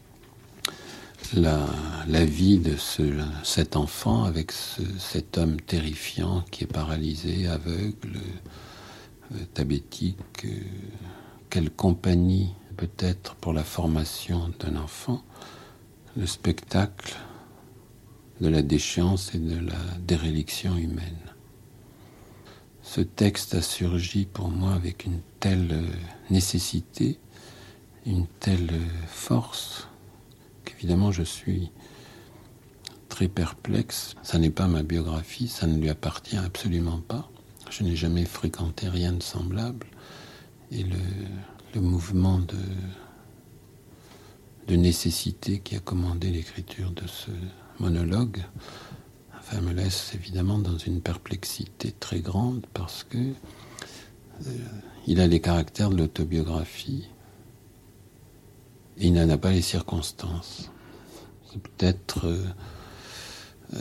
La, la vie de ce, cet enfant avec ce, cet homme terrifiant qui est paralysé, aveugle, euh, tabétique. Euh, quelle compagnie peut-être pour la formation d'un enfant, le spectacle de la déchéance et de la déréliction humaine. Ce texte a surgi pour moi avec une telle nécessité, une telle force, qu'évidemment je suis très perplexe. Ça n'est pas ma biographie, ça ne lui appartient absolument pas. Je n'ai jamais fréquenté rien de semblable. Et le, le mouvement de, de nécessité qui a commandé l'écriture de ce monologue, enfin, me laisse évidemment dans une perplexité très grande parce que euh, il a les caractères de l'autobiographie. Et il n'en a pas les circonstances. C'est peut-être euh, euh,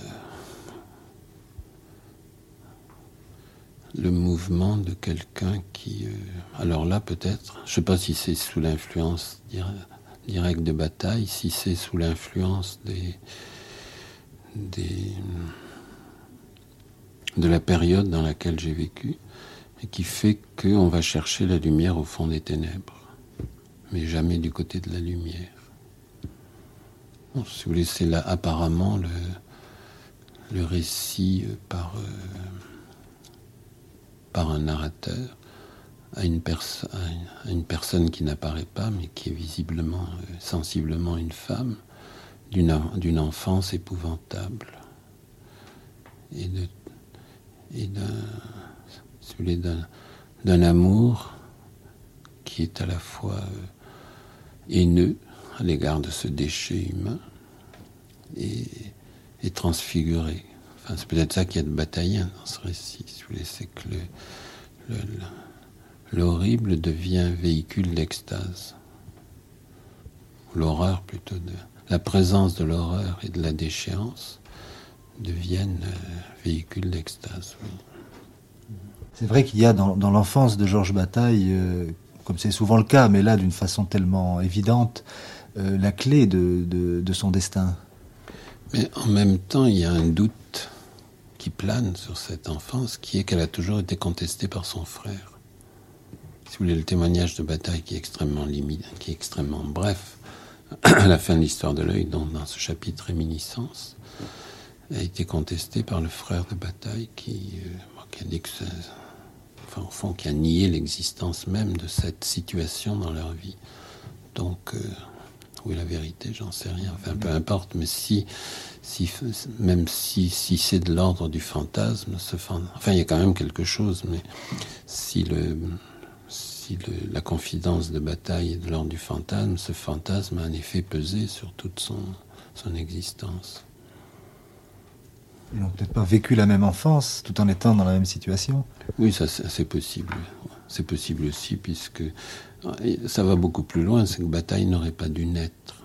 le mouvement de quelqu'un qui... Euh, alors là, peut-être, je ne sais pas si c'est sous l'influence directe de Bataille, si c'est sous l'influence des, des, de la période dans laquelle j'ai vécu, et qui fait qu'on va chercher la lumière au fond des ténèbres, mais jamais du côté de la lumière. Bon, si vous voulez, c'est là apparemment le, le récit par, euh, par un narrateur à une, perso- à une, à une personne qui n'apparaît pas, mais qui est visiblement, euh, sensiblement une femme, d'une, d'une enfance épouvantable. Et, de, et d'un, si vous voulez, d'un, d'un amour qui est à la fois euh, haineux à l'égard de ce déchet humain et, et transfiguré. Enfin, c'est peut-être ça qu'il y a de bataillien dans ce récit, si vous voulez, c'est que le, le, le, l'horrible devient véhicule d'extase. L'horreur plutôt, de la présence de l'horreur et de la déchéance deviennent euh, véhicule d'extase, oui. C'est vrai qu'il y a dans, dans l'enfance de Georges Bataille, euh, comme c'est souvent le cas, mais là d'une façon tellement évidente, euh, la clé de, de, de son destin. Mais en même temps, il y a un doute qui plane sur cette enfance, qui est qu'elle a toujours été contestée par son frère. Si vous voulez, le témoignage de Bataille qui est extrêmement limite, qui est extrêmement bref, à la fin de l'histoire de l'œil, dans, dans ce chapitre Réminiscence, a été contesté par le frère de Bataille qui, euh, qui a dit que ça, enfin, au fond, qui a nié l'existence même de cette situation dans leur vie. Donc, euh, où est la vérité, j'en sais rien. Enfin, peu importe, mais si, si même si, si c'est de l'ordre du fantasme, ce fan... enfin, il y a quand même quelque chose, mais si, le, si le, la confidence de Bataille est de l'ordre du fantasme, ce fantasme a un effet pesé sur toute son, son existence. Ils n'ont peut-être pas vécu la même enfance, tout en étant dans la même situation. Oui, ça, c'est possible. C'est possible aussi, puisque ça va beaucoup plus loin, c'est que Bataille n'aurait pas dû naître.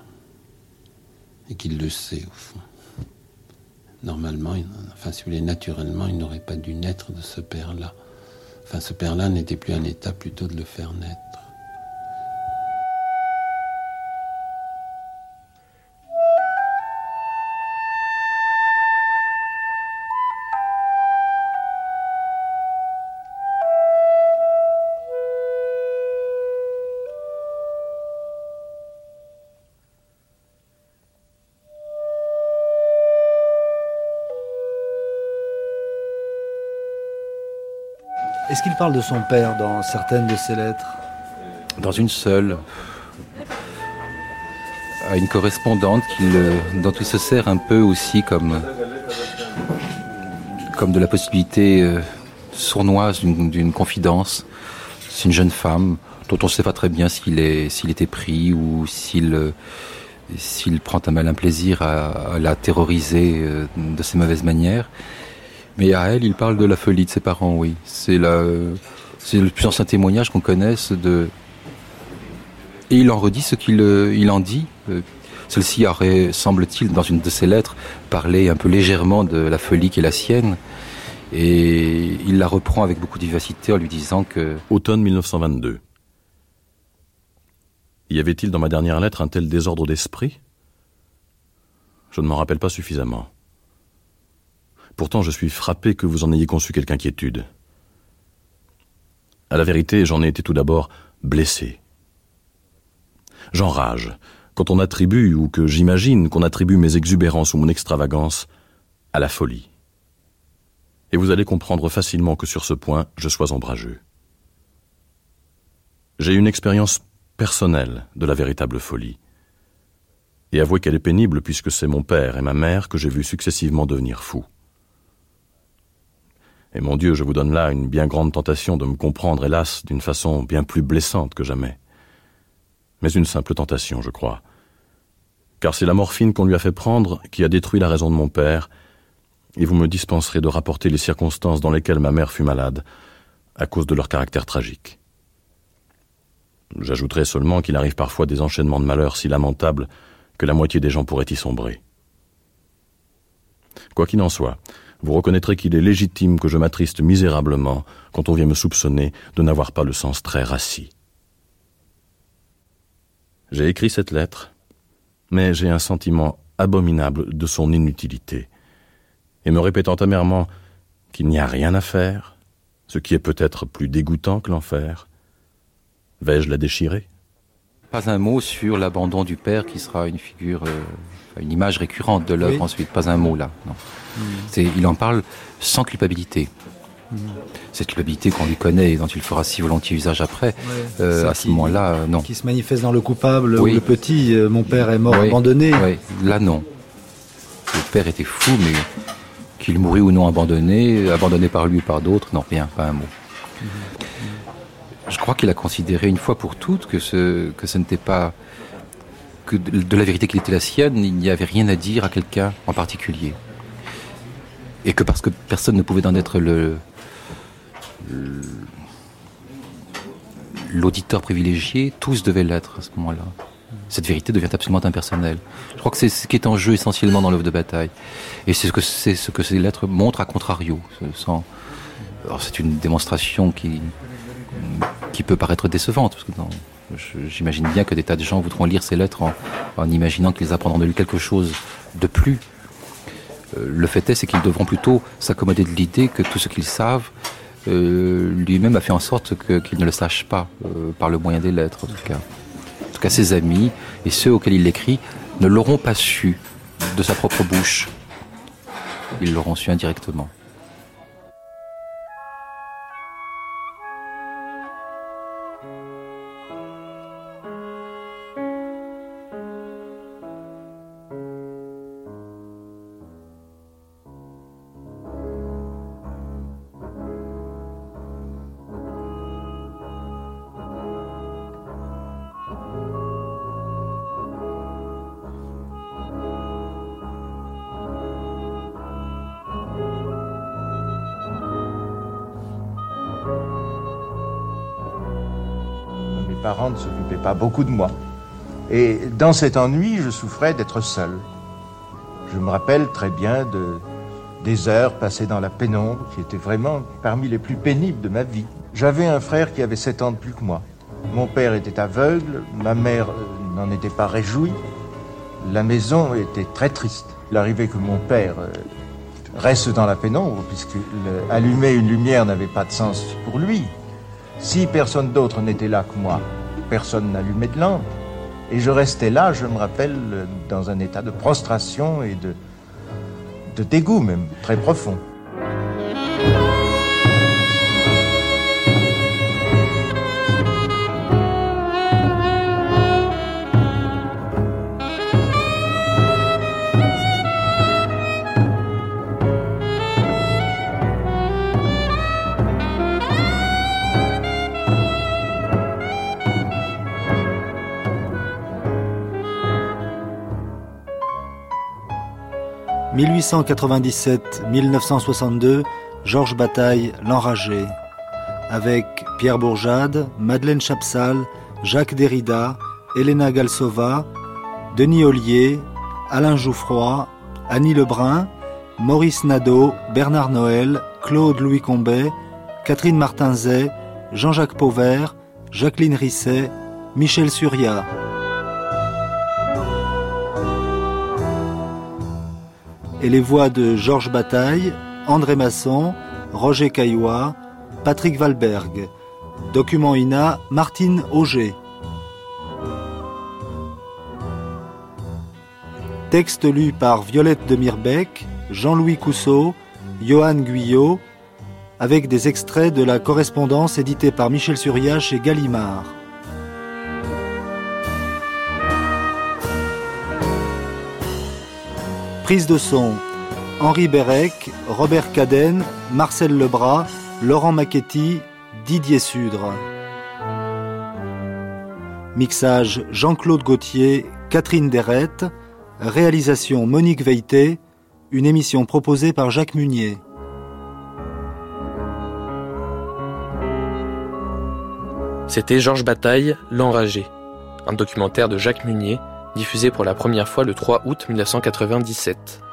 Et qu'il le sait, au fond. Normalement, il, enfin, si vous voulez, naturellement, il n'aurait pas dû naître de ce père-là. Enfin, ce père-là n'était plus en état plutôt de le faire naître. Est-ce qu'il parle de son père dans certaines de ses lettres ? Dans une seule, à une correspondante qu'il, dont il se sert un peu aussi comme, comme de la possibilité euh, sournoise d'une, d'une confidence. C'est une jeune femme dont on ne sait pas très bien s'il est, s'il était pris ou s'il, euh, s'il prend un malin plaisir à, à la terroriser euh, de ses mauvaises manières. Mais à elle, il parle de la folie de ses parents, oui. C'est, la, c'est le plus ancien témoignage qu'on connaisse de... Et il en redit ce qu'il il en dit. Celle-ci aurait, semble-t-il, dans une de ses lettres, parlé un peu légèrement de la folie qui est la sienne. Et il la reprend avec beaucoup de vivacité en lui disant que... Automne mille neuf cent vingt-deux. Y avait-il dans ma dernière lettre un tel désordre d'esprit ? Je ne m'en rappelle pas suffisamment. Pourtant, je suis frappé que vous en ayez conçu quelque inquiétude. À la vérité, j'en ai été tout d'abord blessé. J'enrage quand on attribue, ou que j'imagine qu'on attribue mes exubérances ou mon extravagance à la folie. Et vous allez comprendre facilement que sur ce point, je sois ombrageux. J'ai une expérience personnelle de la véritable folie. Et avouez qu'elle est pénible puisque c'est mon père et ma mère que j'ai vus successivement devenir fous. Et mon Dieu, je vous donne là une bien grande tentation de me comprendre, hélas, d'une façon bien plus blessante que jamais. Mais une simple tentation, je crois. Car c'est la morphine qu'on lui a fait prendre qui a détruit la raison de mon père, et vous me dispenserez de rapporter les circonstances dans lesquelles ma mère fut malade, à cause de leur caractère tragique. J'ajouterai seulement qu'il arrive parfois des enchaînements de malheurs si lamentables que la moitié des gens pourraient y sombrer. Quoi qu'il en soit, vous reconnaîtrez qu'il est légitime que je m'attriste misérablement quand on vient me soupçonner de n'avoir pas le sens très rassis. J'ai écrit cette lettre, mais j'ai un sentiment abominable de son inutilité, et me répétant amèrement qu'il n'y a rien à faire, ce qui est peut-être plus dégoûtant que l'enfer, vais-je la déchirer ? Pas un mot sur l'abandon du père qui sera une figure, euh, une image récurrente de l'œuvre, oui. Ensuite. Pas un mot là. Non. Mmh. C'est, il en parle sans culpabilité. Mmh. Cette culpabilité qu'on lui connaît et dont il fera si volontiers usage après, ouais, euh, à ce qui, moment-là, euh, non. Qui se manifeste dans le coupable, oui. Ou le petit, euh, mon père est mort oui. abandonné. Oui, là non. Le père était fou, mais qu'il mourût ou non abandonné, abandonné par lui ou par d'autres, non, rien, pas un mot. Mmh. Je crois qu'il a considéré une fois pour toutes que ce, que ce n'était pas... que de, de la vérité qui était la sienne, il n'y avait rien à dire à quelqu'un en particulier. Et que parce que personne ne pouvait en être le, le l'auditeur privilégié, tous devaient l'être à ce moment-là. Cette vérité devient absolument impersonnelle. Je crois que c'est ce qui est en jeu essentiellement dans l'œuvre de Bataille. Et c'est ce que, c'est ce que ces lettres montrent à contrario. Sans... Alors c'est une démonstration qui, qui peut paraître décevante, parce que dans... j'imagine bien que des tas de gens voudront lire ces lettres en, en imaginant qu'ils apprendront de lui quelque chose de plus. Euh, le fait est, c'est qu'ils devront plutôt s'accommoder de l'idée que tout ce qu'ils savent, euh, lui-même a fait en sorte que, qu'ils ne le sachent pas, euh, par le moyen des lettres en tout cas. En tout cas, ses amis et ceux auxquels il l'écrit ne l'auront pas su de sa propre bouche. Ils l'auront su indirectement. Mes parents ne s'occupaient pas beaucoup de moi. Et dans cet ennui, je souffrais d'être seul. Je me rappelle très bien de, des heures passées dans la pénombre, qui étaient vraiment parmi les plus pénibles de ma vie. J'avais un frère qui avait sept ans de plus que moi. Mon père était aveugle, ma mère euh, n'en était pas réjouie. La maison était très triste. Il arrivait que mon père euh, reste dans la pénombre, puisque le, allumer une lumière n'avait pas de sens pour lui. Si personne d'autre n'était là que moi, personne n'allumait de lampe. Et je restais là, je me rappelle, dans un état de prostration et de, de dégoût même, très profond. mille huit cent quatre-vingt-dix-sept à mille neuf cent soixante-deux, Georges Bataille, L'Enragé, avec Pierre Bourjade, Madeleine Chapsal, Jacques Derrida, Elena Galsova, Denis Ollier, Alain Jouffroy, Annie Lebrun, Maurice Nadeau, Bernard Noël, Claude Louis Combet, Catherine Martinzet, Jean-Jacques Pauvert, Jacqueline Risset, Michel Surya. Et les voix de Georges Bataille, André Masson, Roger Caillois, Patrick Valberg. Document I N A, Martine Auger. Texte lu par Violette de Mirbeck, Jean-Louis Cousseau, Johan Guyot, avec des extraits de la correspondance éditée par Michel Surya chez Gallimard. Prise de son, Henri Bérec, Robert Cadenne, Marcel Lebras, Laurent Macchetti, Didier Sudre. Mixage, Jean-Claude Gauthier, Catherine Derrette. Réalisation, Monique Veilleté. Une émission proposée par Jacques Munier. C'était Georges Bataille, L'Enragé, un documentaire de Jacques Munier, diffusé pour la première fois le trois août mille neuf cent quatre-vingt-dix-sept.